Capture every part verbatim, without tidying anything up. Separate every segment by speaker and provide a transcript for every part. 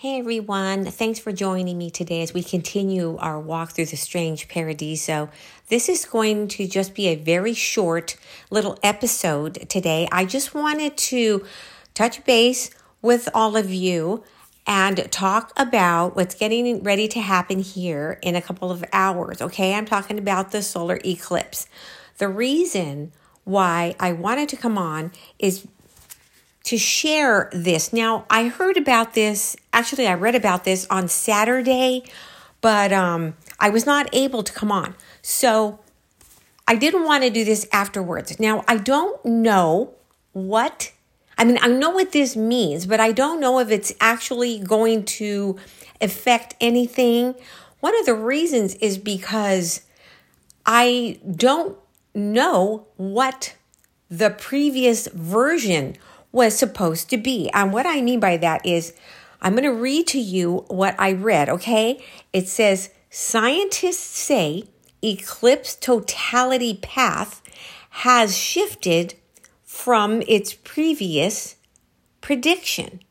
Speaker 1: Hey everyone, thanks for joining me today as we continue our walk through the strange paradiso. This is going to just be a very short little episode today. I just wanted to touch base with all of you and talk about what's getting ready to happen here in a couple of hours, okay? I'm talking about the solar eclipse. The reason why I wanted to come on is to share this. Now, I heard about this, actually I read about this on Saturday, but um, I was not able to come on. So I didn't want to do this afterwards. Now, I don't know what, I mean, I know what this means, but I don't know if it's actually going to affect anything. One of the reasons is because I don't know what the previous version was supposed to be. And what I mean by that is, I'm going to read to you what I read, okay? It says, scientists say eclipse totality path has shifted from its previous prediction.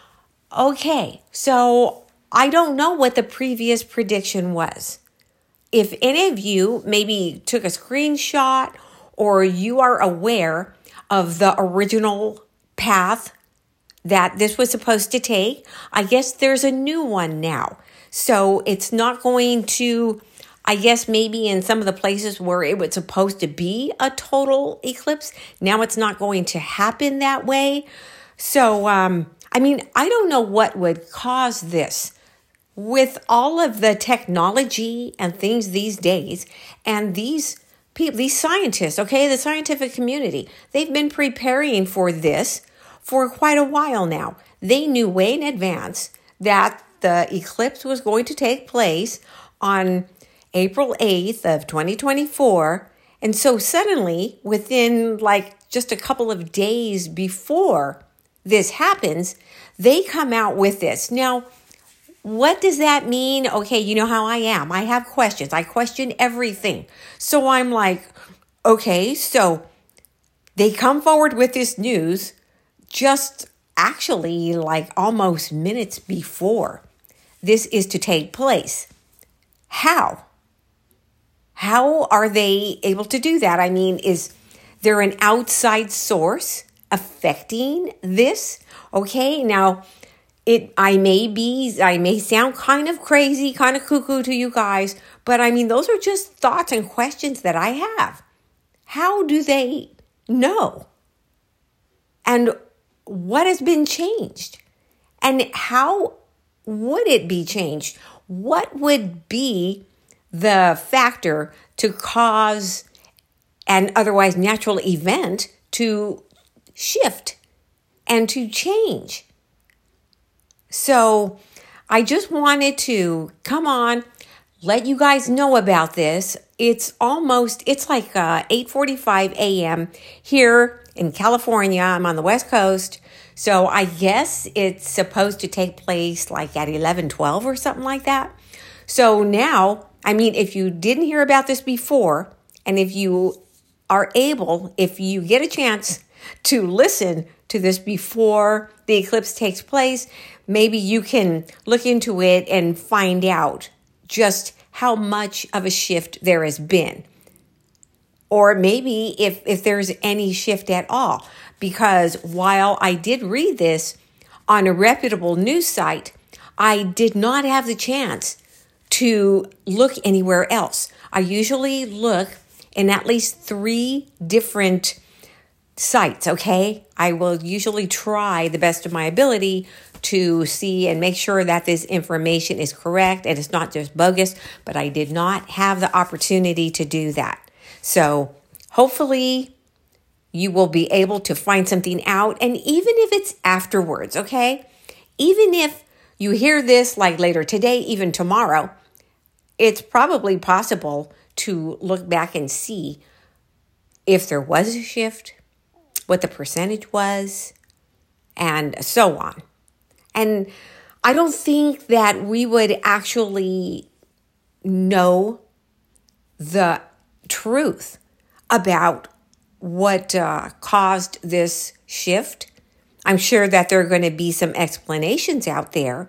Speaker 1: Okay, so I don't know what the previous prediction was. If any of you maybe took a screenshot or you are aware of the original path that this was supposed to take, I guess there's a new one now. So it's not going to, I guess maybe in some of the places where it was supposed to be a total eclipse, now it's not going to happen that way. So, um, I mean, I don't know what would cause this. With all of the technology and things these days, and these people, these scientists, okay, the scientific community, they've been preparing for this for quite a while now. They knew way in advance that the eclipse was going to take place on April eighth of twenty twenty-four. And so suddenly, within like just a couple of days before this happens, they come out with this. Now, what does that mean? Okay, you know how I am. I have questions. I question everything. So I'm like, okay, so they come forward with this news just actually like almost minutes before this is to take place. How? How are they able to do that? I mean, is there an outside source affecting this? Okay, now, It, I may be, I may sound kind of crazy, kind of cuckoo to you guys, but I mean, those are just thoughts and questions that I have. How do they know? And what has been changed? And how would it be changed? What would be the factor to cause an otherwise natural event to shift and to change? So I just wanted to come on, let you guys know about this. It's almost, it's like uh, eight forty-five a.m. here in California. I'm on the West Coast. So I guess it's supposed to take place like at eleven twelve or something like that. So now, I mean, if you didn't hear about this before, and if you are able, if you get a chance to listen to this before the eclipse takes place, maybe you can look into it and find out just how much of a shift there has been. Or maybe if, if there's any shift at all. Because while I did read this on a reputable news site, I did not have the chance to look anywhere else. I usually look in at least three different sites, okay? I will usually try the best of my ability to see and make sure that this information is correct and it's not just bogus, but I did not have the opportunity to do that. So hopefully you will be able to find something out, and even if it's afterwards, okay? Even if you hear this like later today, even tomorrow, it's probably possible to look back and see if there was a shift, what the percentage was, and so on. And I don't think that we would actually know the truth about what uh, caused this shift. I'm sure that there are going to be some explanations out there,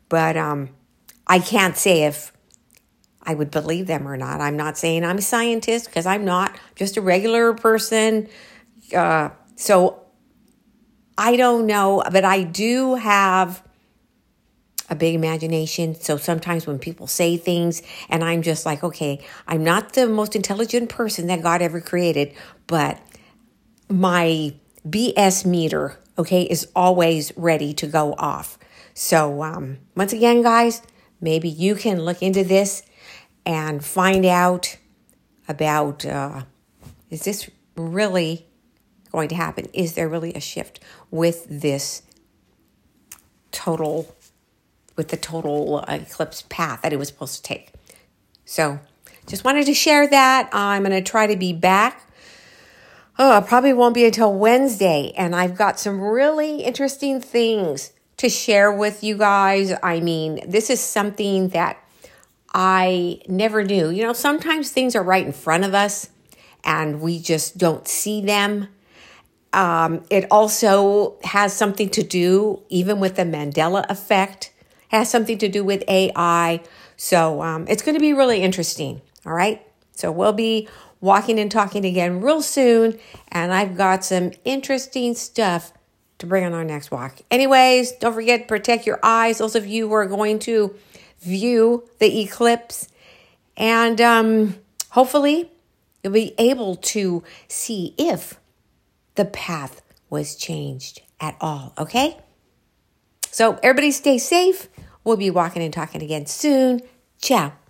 Speaker 1: But um, I can't say if I would believe them or not. I'm not saying I'm a scientist because I'm not. I'm just a regular person. Uh, so I don't know, but I do have a big imagination. So sometimes when people say things and I'm just like, okay, I'm not the most intelligent person that God ever created, but my B S meter, okay, is always ready to go off. So um, once again, guys, maybe you can look into this and find out about, uh, is this really going to happen? Is there really a shift with this total, with the total eclipse path that it was supposed to take? So just wanted to share that. I'm going to try to be back. Oh, it probably won't be until Wednesday. And I've got some really interesting things to share with you guys. I mean, this is something that I never knew. You know, sometimes things are right in front of us and we just don't see them. Um, it also has something to do, even with the Mandela effect, has something to do with A I. So um, it's going to be really interesting. All right. So we'll be walking and talking again real soon. And I've got some interesting stuff to bring on our next walk. Anyways, don't forget to protect your eyes. Those of you who are going to view the eclipse. And um, hopefully you'll be able to see if the path was changed at all. Okay? So everybody stay safe. We'll be walking and talking again soon. Ciao.